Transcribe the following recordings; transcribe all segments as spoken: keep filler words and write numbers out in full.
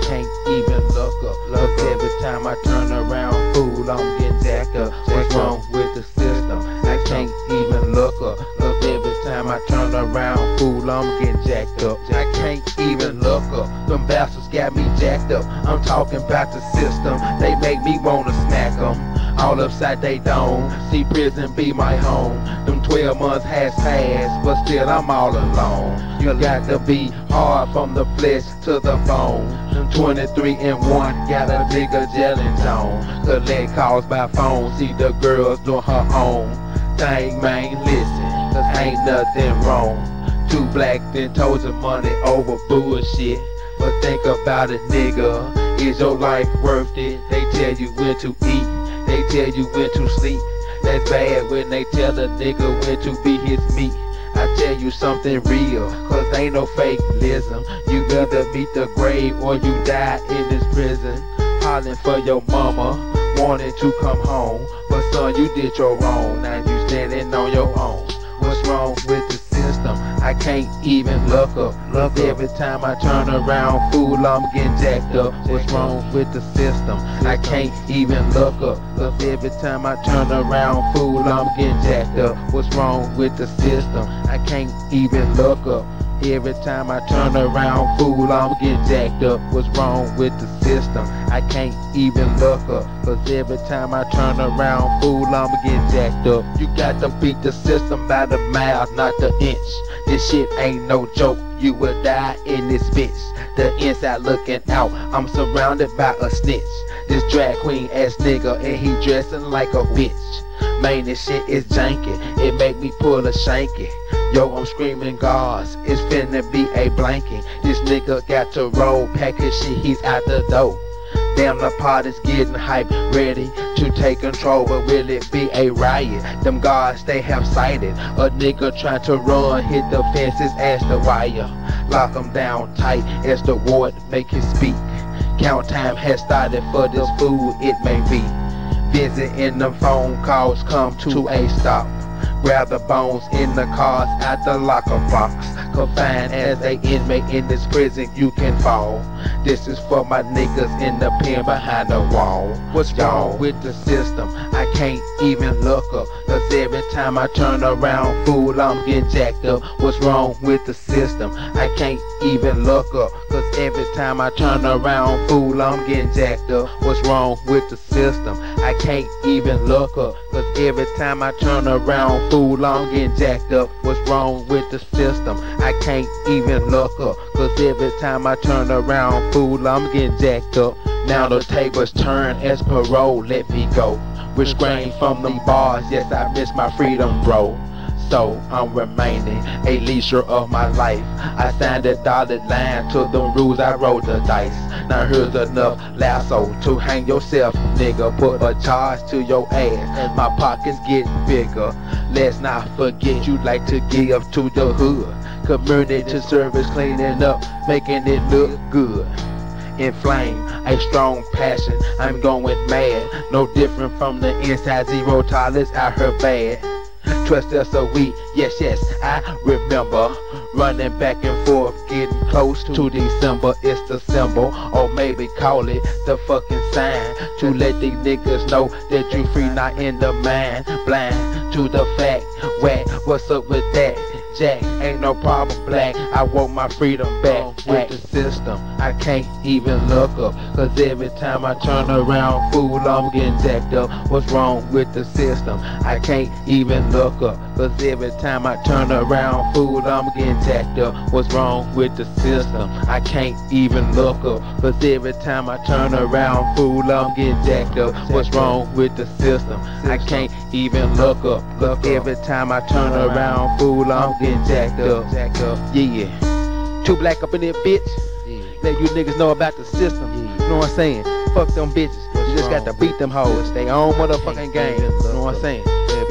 can't even look up. Look every time I turn around, fool, I'm getting jacked up. What's wrong with the system? I can't even look up. Look every time I turn around, fool, I'm getting jacked up. I can't even look up. Them bastards got me jacked up. I'm talking about the system. They make me wanna smack them all upside they dome. See prison be my home. Them twelve months has passed, but still I'm all alone. You got to be hard from the flesh to the bone. Them twenty-three and one got a nigga gelling zone. Collect calls by phone, see the girls doing her own thing, man. Listen, cause ain't nothing wrong. Too black then told your money over bullshit. But think about it, nigga. Is your life worth it? They tell you when to eat, they tell you when to sleep. That's bad when they tell a nigga when to be his meat. I tell you something real, cause ain't no fakeism. You either beat the grave or you die in this prison. Hollering for your mama, wanting to come home. But son, you did your wrong, now you standing on your own. What's wrong with the system? I can't even look up. Look every time I turn around, fool, I'm getting jacked up. What's wrong with the system? I can't even look up. Look every time I turn around, fool, I'm getting jacked up. What's wrong with the system? I can't even look up. Every time I turn around, fool, I'm getting jacked up. What's wrong with the system? I can't even look up. Cause every time I turn around, fool, I'm getting jacked up. You got to beat the system by the mile, not the inch. This shit ain't no joke, you will die in this bitch. The inside looking out, I'm surrounded by a snitch. This drag queen ass nigga and he dressing like a bitch. Man, this shit is janky, it make me pull a shanky. Yo, I'm screaming guards, it's finna be a blanket. This nigga got to roll, pack his shit, he's out the door. Damn, the party's getting hyped, ready to take control, but will it be a riot? Them guards, they have sighted a nigga trying to run, hit the fences as the wire. Lock him down tight as the ward make his speak. Count time has started for this fool, it may be. Visiting them phone calls come to a stop. Grab the bones in the cars at the locker box. Confined as a inmate in this prison, you can fall. This is for my niggas in the pen behind the wall. What's wrong with the system? I can't even look up. Cause every time I turn around, fool, I'm getting jacked up. What's wrong with the system? I can't even look up. Cause every time I turn around, fool, I'm getting jacked up. What's wrong with the system? I can't even look up. Cause every time I turn around, fool, I'm getting jacked up. What's wrong with the system? I can't even look up. Cause every time I turn around, fool, I'm getting jacked up. Now the tables turn as parole, let me go. Restrained from them bars, yes, I miss my freedom, bro. So I'm remaining a leisure of my life. I signed a dotted line to the rules, I rolled the dice. Now here's enough lasso to hang yourself, nigga. Put a charge to your ass, my pockets getting bigger. Let's not forget you like to give to the hood. Community service, cleaning up, making it look good. Inflame, a strong passion, I'm going mad. No different from the inside, zero tolerance, I heard bad. Trust us so we, yes, yes, I remember. Running back and forth, getting close to December, it's the symbol. Or maybe call it the fucking sign. To let these niggas know that you free, not in the mind. Blind to the fact, whack, what's up with that? Jack, ain't no problem, black, I want my freedom back. With the system, I can't even look up. Cause every time I turn around, fool, I'm getting jacked up. What's wrong with the system? I can't even look up. Cause every time I turn around, fool, I'm getting jacked up. What's wrong with the system? I can't even look up. Cause every time I turn around, fool, I'm getting jacked up. What's wrong with the system? I can't even look up. Cause every time I turn around, fool, I'm getting jacked up. Yeah. Too black up in there, bitch. Yeah. Let you niggas know about the system. Yeah. You know what I'm saying? Fuck them bitches. What's you just got to beat them hoes. They own motherfucking game. You know what I'm saying?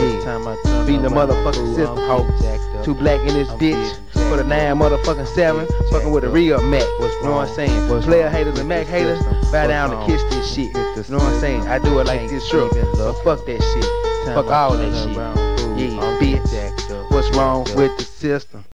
Yeah. Beating the motherfucking system hoes. Too black in this bitch. For the nine motherfucking seven. Fucking with a real Mac. You know what I'm saying? Player haters and Mac haters. Bow down and kiss this shit. You know what I'm saying? I do it like this, sure. But fuck that shit. Fuck all that shit. Yeah, bitch. What's wrong with the system?